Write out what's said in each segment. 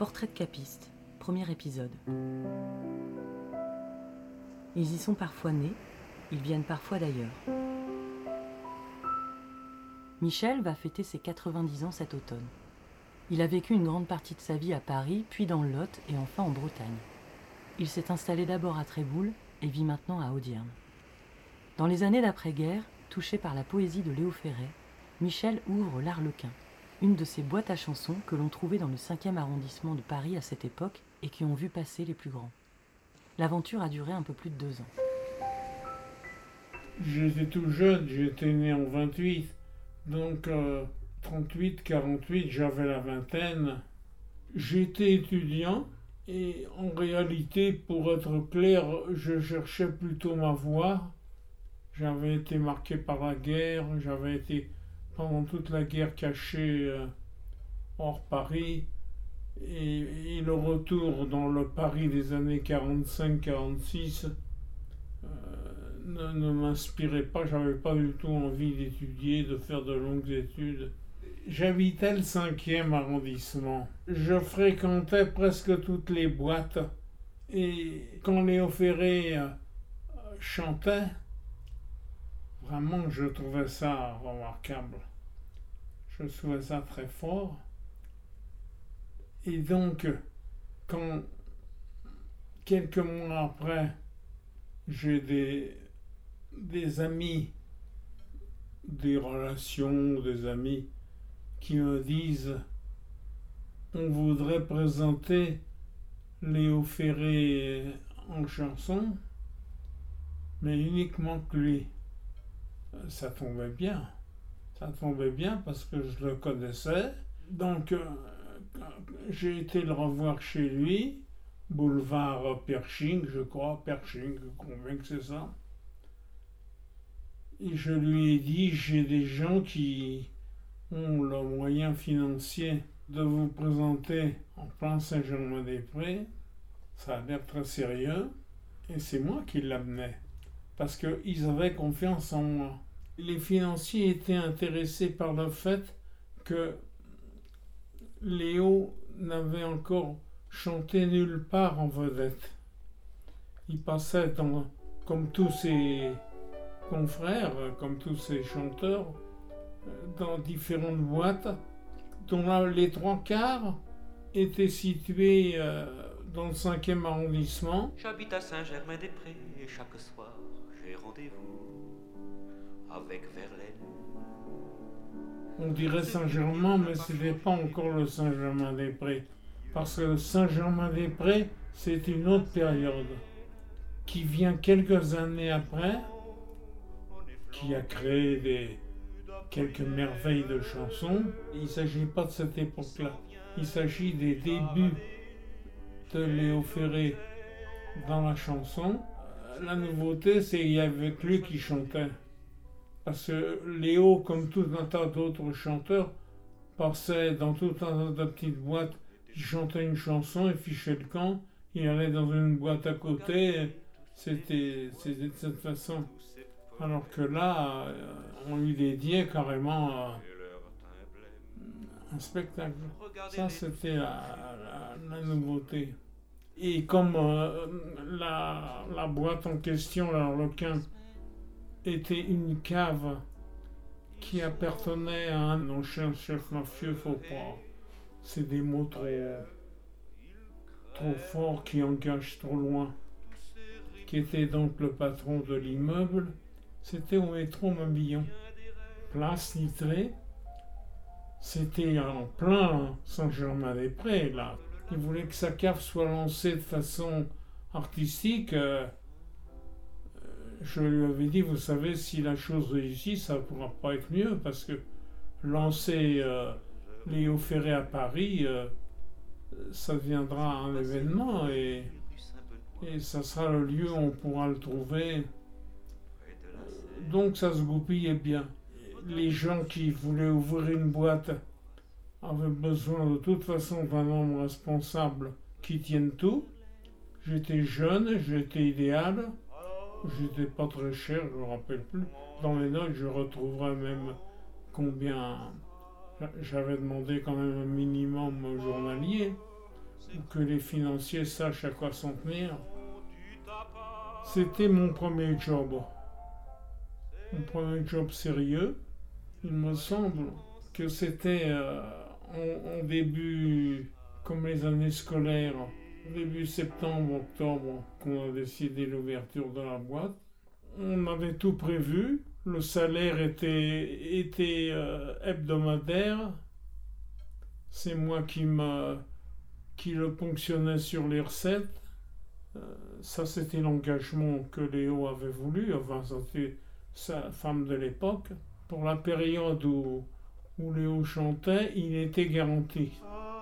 Portrait de capiste, premier épisode. Ils y sont parfois nés, ils viennent parfois d'ailleurs. Michel va fêter ses 90 ans cet automne. Il a vécu une grande partie de sa vie à Paris, puis dans le Lot et enfin en Bretagne. Il s'est installé d'abord à Tréboul et vit maintenant à Audierne. Dans les années d'après-guerre, touché par la poésie de Léo Ferré, Michel ouvre l'Arlequin, une de ces boîtes à chansons que l'on trouvait dans le 5e arrondissement de Paris à cette époque et qui ont vu passer les plus grands. L'aventure a duré un peu plus de 2 ans. J'étais tout jeune, j'étais né en 28, donc 38, 48, j'avais la vingtaine. J'étais étudiant et en réalité, pour être clair, je cherchais plutôt ma voie. J'avais été marqué par la guerre, j'avais été pendant toute la guerre caché hors Paris et le retour dans le Paris des années 45-46 ne m'inspirait pas, j'avais pas du tout envie d'étudier, de faire de longues études. J'habitais le 5e arrondissement. Je fréquentais presque toutes les boîtes et quand Léo Ferré chantait, vraiment je trouvais ça remarquable. Je trouvais ça très fort. Et donc, quand quelques mois après, j'ai des amis, des relations, des amis qui me disent on voudrait présenter Léo Ferré en chanson, mais uniquement que lui. Ça tombait bien. Ça tombait bien parce que je le connaissais. Donc, j'ai été le revoir chez lui, boulevard Pershing, je crois, Pershing, je crois bien que c'est ça. Et je lui ai dit, j'ai des gens qui ont le moyen financier de vous présenter en plein Saint-Germain-des-Prés. Ça a l'air très sérieux. Et c'est moi qui l'amenais. Parce qu'ils avaient confiance en moi. Les financiers étaient intéressés par le fait que Léo n'avait encore chanté nulle part en vedette. Il passait comme tous ses confrères, comme tous ses chanteurs, dans différentes boîtes, dont les 3/4 étaient situés dans le 5e arrondissement. J'habite à Saint-Germain-des-Prés et chaque soir j'ai rendez-vous avec Verlaine. On dirait Saint-Germain, mais ce n'était pas encore le Saint-Germain-des-Prés. Parce que Saint-Germain-des-Prés, c'est une autre période qui vient quelques années après, qui a créé quelques merveilles de chansons. Il ne s'agit pas de cette époque-là. Il s'agit des débuts de Léo Ferré dans la chanson. La nouveauté, c'est qu'il y avait que lui qui chantait. Parce que Léo, comme tout un tas d'autres chanteurs, passait dans tout un tas de petites boîtes, il chantait une chanson, il fichait le camp, il allait dans une boîte à côté, c'était de cette façon. Alors que là, on lui dédiait carrément un spectacle. Ça, c'était la nouveauté. Et comme la boîte en question, l'Arlequin, était une cave qui appartenait à un ancien chef mafieux, faut pas. C'est des mots trop forts qui engagent trop loin. Qui était donc le patron de l'immeuble. C'était au métro Mabillon. Place Nitré. C'était en plein Saint-Germain-des-Prés, là. Il voulait que sa cave soit lancée de façon artistique. Je lui avais dit, vous savez, si la chose réussit, ça ne pourra pas être mieux, parce que lancer Léo Ferré à Paris, ça deviendra un événement, et ça sera le lieu où on pourra le trouver. Donc ça se goupillait bien. Les gens qui voulaient ouvrir une boîte avaient besoin de toute façon d'un homme responsable qui tienne tout. J'étais jeune, j'étais idéal. J'étais pas très cher, je me rappelle plus. Dans les notes, je retrouverai même combien j'avais demandé quand même un minimum journalier. que les financiers sachent à quoi s'en tenir. C'était mon premier job. Mon premier job sérieux. Il me semble que c'était en début, comme les années scolaires, début septembre, octobre, qu'on a décidé l'ouverture de la boîte. On avait tout prévu. Le salaire était hebdomadaire. C'est moi qui le ponctionnais sur les recettes. Ça, c'était l'engagement que Léo avait voulu. Enfin, c'était sa femme de l'époque. Pour la période où Léo chantait, il était garanti.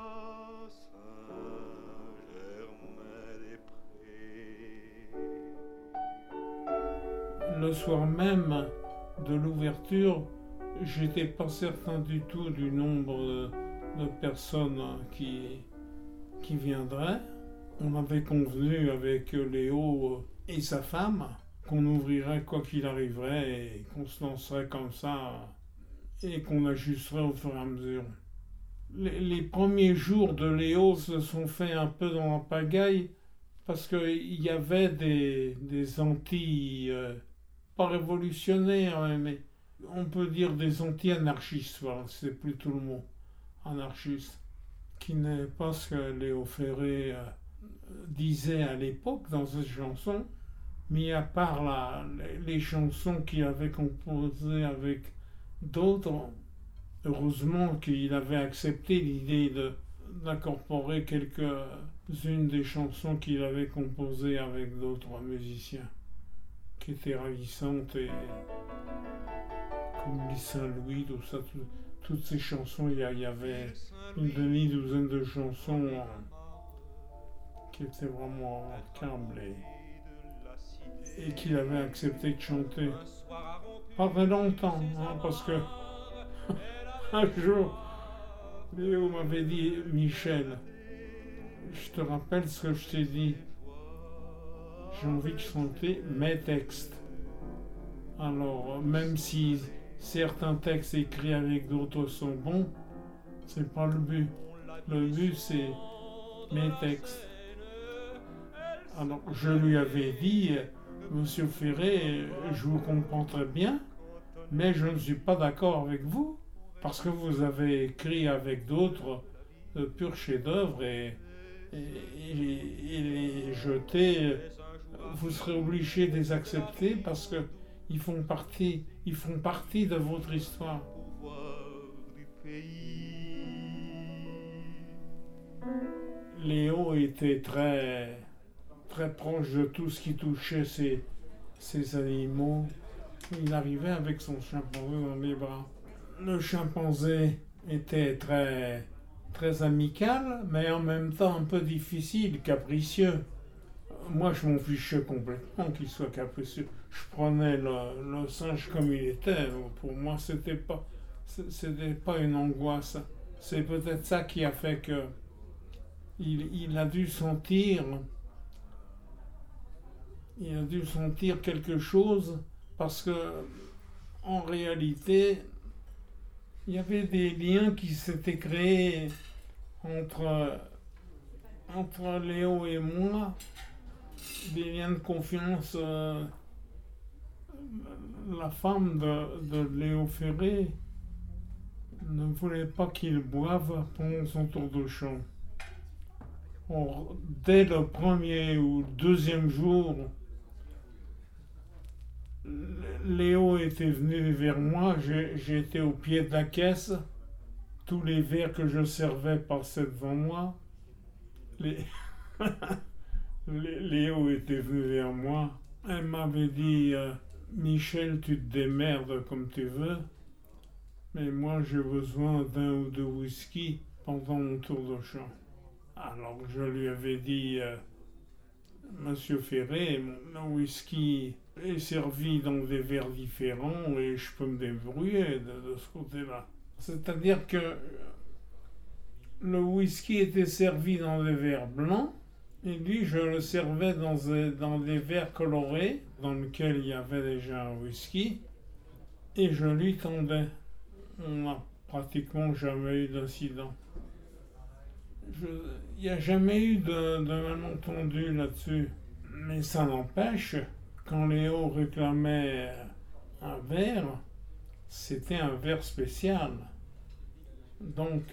Le soir même de l'ouverture, j'étais pas certain du tout du nombre de personnes qui viendraient. On avait convenu avec Léo et sa femme qu'on ouvrirait quoi qu'il arriverait et qu'on se lancerait comme ça et qu'on ajusterait au fur et à mesure. Les premiers jours de Léo se sont faits un peu dans la pagaille parce qu'il y avait des Antilles, pas révolutionnaires, mais on peut dire des anti-anarchistes, voilà, c'est plutôt le mot, anarchiste, qui n'est pas ce que Léo Ferré disait à l'époque dans cette chanson, mis à part les chansons qu'il avait composées avec d'autres, heureusement qu'il avait accepté l'idée d'incorporer quelques-unes des chansons qu'il avait composées avec d'autres musiciens, qui étaient ravissantes, et comme Lis Saint-Louis, tout ça, toutes ces chansons, il y avait une demi-douzaine de chansons qui étaient vraiment remarquables et qu'il avait accepté de chanter. Pas très longtemps, parce que un jour, Léo m'avait dit, Michel, je te rappelle ce que je t'ai dit. J'ai envie de chanter mes textes. Alors, même si certains textes écrits avec d'autres sont bons, c'est pas le but. Le but, c'est mes textes. Alors, je lui avais dit, Monsieur Ferré, je vous comprends très bien, mais je ne suis pas d'accord avec vous, parce que vous avez écrit avec d'autres de purs chefs-d'œuvre et les jeter, vous serez obligé de les accepter parce qu'ils font partie de votre histoire. Léo était très, très proche de tout ce qui touchait ces animaux. Il arrivait avec son chimpanzé dans les bras. Le chimpanzé était très, très amical, mais en même temps un peu difficile, capricieux. Moi, je m'en fichais complètement qu'il soit capricieux. Je prenais le singe comme il était. Pour moi, c'était pas une angoisse. C'est peut-être ça qui a fait que il a dû sentir quelque chose, parce que en réalité, il y avait des liens qui s'étaient créés entre Léo et moi, des liens de confiance. La femme de Léo Ferré ne voulait pas qu'il boive pendant son tour de chant. Or, dès le premier ou deuxième jour, Léo était venu vers moi, j'étais au pied de la caisse, tous les verres que je servais passaient devant moi. Léo était venu vers moi, elle m'avait dit Michel, tu te démerdes comme tu veux, mais moi j'ai besoin d'un ou deux whisky pendant mon tour de chant. Alors je lui avais dit Monsieur Ferré, le whisky est servi dans des verres différents et je peux me débrouiller de ce côté-là. C'est-à-dire que le whisky était servi dans des verres blancs et lui, je le servais dans des verres colorés dans lesquels il y avait déjà un whisky et je lui tendais. On n'a pratiquement jamais eu d'incident. Il n'y a jamais eu de malentendu là-dessus. Mais ça n'empêche, quand Léo réclamait un verre, c'était un verre spécial. Donc,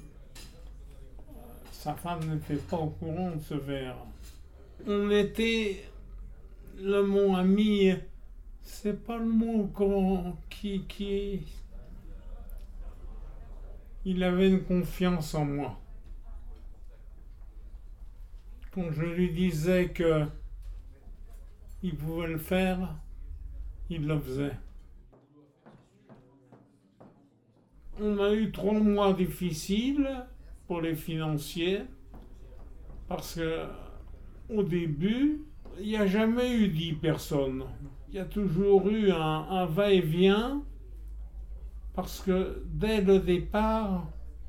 sa femme n'était pas au courant de ce verre. On était, le mot ami, c'est pas le mot qui... Il avait une confiance en moi. Quand je lui disais que il pouvait le faire, il le faisait. On a eu 3 mois difficiles pour les financiers, parce que au début, il n'y a jamais eu 10 personnes. Il y a toujours eu un va-et-vient, parce que dès le départ,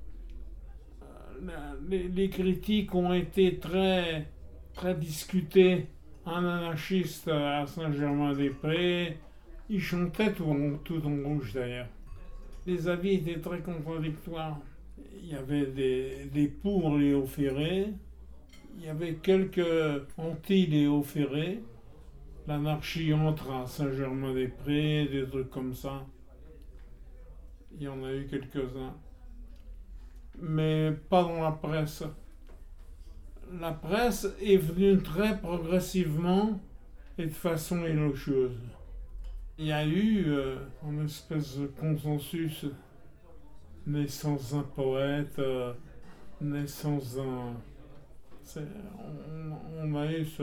les critiques ont été très, très discutées. Un anarchiste à Saint-Germain-des-Prés, il chantait tout en rouge d'ailleurs. Les avis étaient très contradictoires. Il y avait des pour Léo Ferré, il y avait quelques anti-Léo Ferré. L'anarchie entre à Saint-Germain-des-Prés, des trucs comme ça. Il y en a eu quelques-uns. Mais pas dans la presse. La presse est venue très progressivement et de façon élogieuse. Il y a eu une espèce de consensus, naissance d'un poète, naissance d'un... On a eu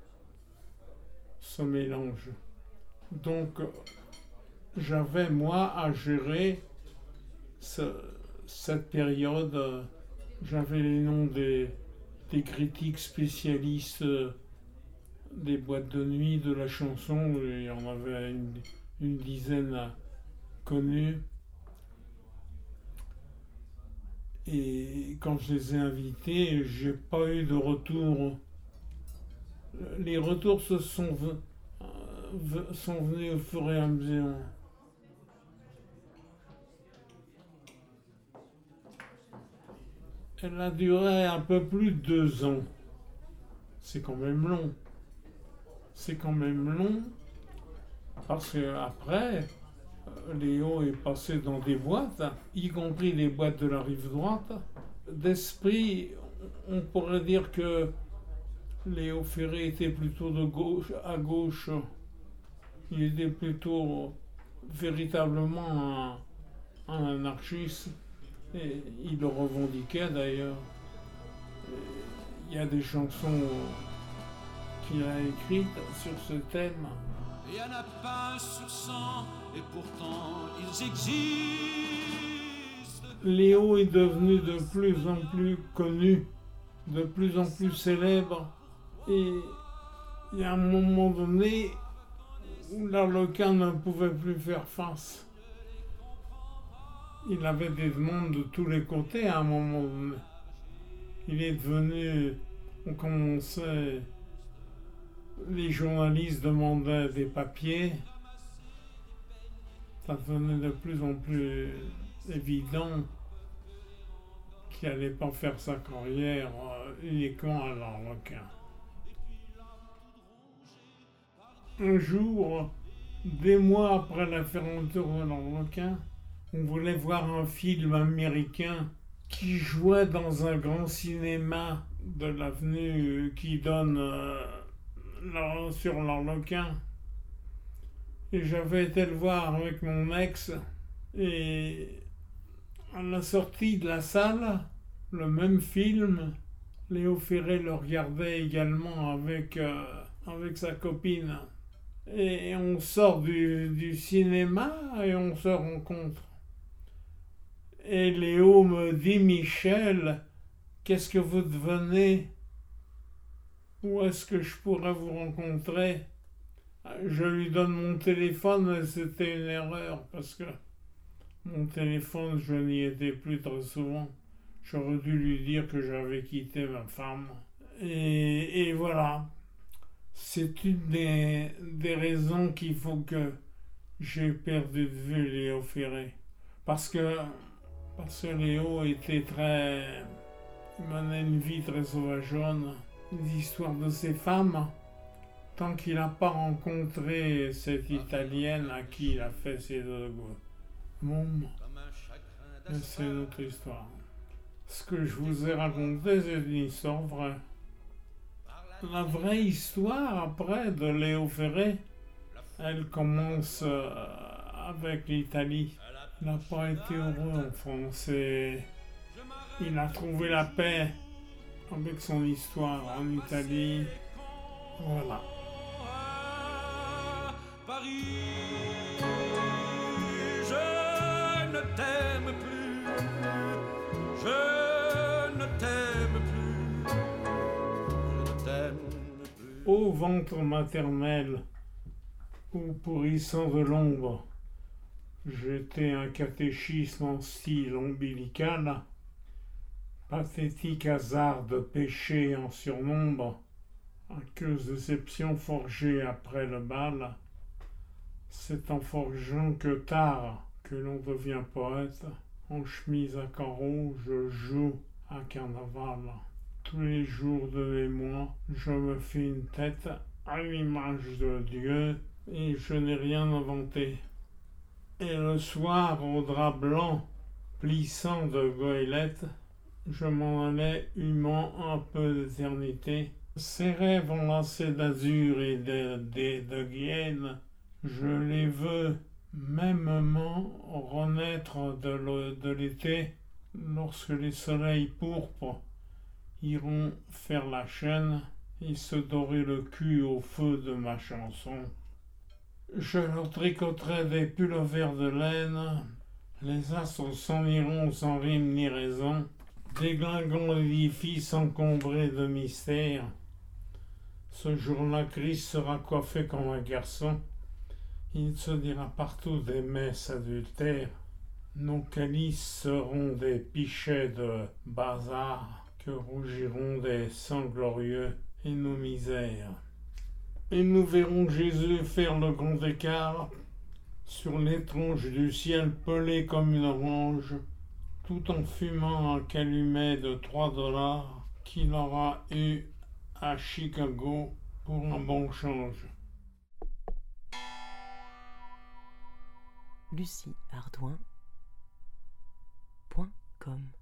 ce mélange. Donc, j'avais, moi, à gérer cette période. J'avais les noms des critiques spécialistes des boîtes de nuit, de la chanson. Il y en avait une dizaine connues. Et quand je les ai invités, j'ai pas eu de retour. Les retours sont venus au fur et à mesure. Elle a duré un peu plus de 2 ans. C'est quand même long. C'est quand même long parce qu'après, Léo est passé dans des boîtes, y compris les boîtes de la rive droite. D'esprit, on pourrait dire que Léo Ferré était plutôt de gauche à gauche. Il était plutôt véritablement un anarchiste. Et il le revendiquait d'ailleurs. Il y a des chansons qu'il a écrites sur ce thème. Il n'y en a pas sur 100, et pourtant ils existent. Léo est devenu de plus en plus connu, de plus en plus célèbre. Et il y a un moment donné où l'Arlequin ne pouvait plus faire face. Il avait des demandes de tous les côtés à un moment donné. Il est devenu... On commençait... Les journalistes demandaient des papiers. Ça devenait de plus en plus évident qu'il n'allait pas faire sa carrière uniquement à l'Arlequin. Un jour, des mois après la fermeture de l'Arlequin, on voulait voir un film américain qui jouait dans un grand cinéma de l'avenue qui donne sur l'Arlequin. Et j'avais été le voir avec mon ex. Et à la sortie de la salle, le même film, Léo Ferré le regardait également avec sa copine. Et on sort du cinéma et on se rencontre. Et Léo me dit, Michel, qu'est-ce que vous devenez? Où est-ce que je pourrais vous rencontrer? Je lui donne mon téléphone, et c'était une erreur parce que mon téléphone, je n'y étais plus très souvent. J'aurais dû lui dire que j'avais quitté ma femme. Et voilà. C'est une des raisons qu'il faut que j'ai perdu de vue Léo Ferré. Parce que Léo était très, Il menait une vie très sauvageonne. Les histoires de ces femmes, tant qu'il n'a pas rencontré cette Italienne à qui il a fait ses deux mômes, mais c'est une autre histoire. Ce que je vous ai raconté, c'est une histoire vraie. La vraie histoire, après, de Léo Ferré, elle commence avec l'Italie. Il n'a pas été heureux en France et il a trouvé la paix avec son histoire en Italie. Voilà. Paris, je ne t'aime plus, je ne t'aime plus, je ne t'aime plus. Ô ventre maternel, ô pourrissant de l'ombre, j'étais un catéchisme en style ombilical, pathétique hasard de péché en surnombre, aqueuse déception forgée après le bal. C'est en forgeant que tard que l'on devient poète. En chemise à carreaux, je joue à carnaval. Tous les jours de mes mois, je me fais une tête à l'image de Dieu et je n'ai rien inventé. Et le soir, au drap blanc, plissant de goélette, je m'en allais humant un peu d'éternité. Ces rêves enlacés d'azur et de Guyenne, je les veux mêmement renaître de l'été, lorsque les soleils pourpres iront faire la chaîne et se dorer le cul au feu de ma chanson. Je leur tricoterai des pullovers de laine, les astres s'en iront sans rime ni raison, déglinguant l'édifice encombré de mystères. Ce jour-là, Christ sera coiffé comme un garçon. Il se dira partout des messes adultères. Nos calices seront des pichets de bazar que rougiront des sangs glorieux et nos misères. Et nous verrons Jésus faire le grand écart sur l'étrange du ciel pelé comme une orange, tout en fumant un calumet de $3 qu'il aura eu à Chicago pour un bon change. LucieArdouin.com